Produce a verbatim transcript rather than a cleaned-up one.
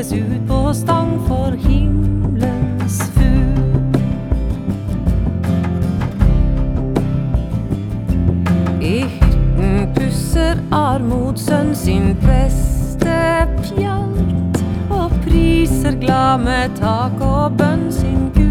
settes ut på stang for himmelens fugl. I hytten pusser Armod sønn sin prestepjalt, og priser glad med tak og bønn sin Gud.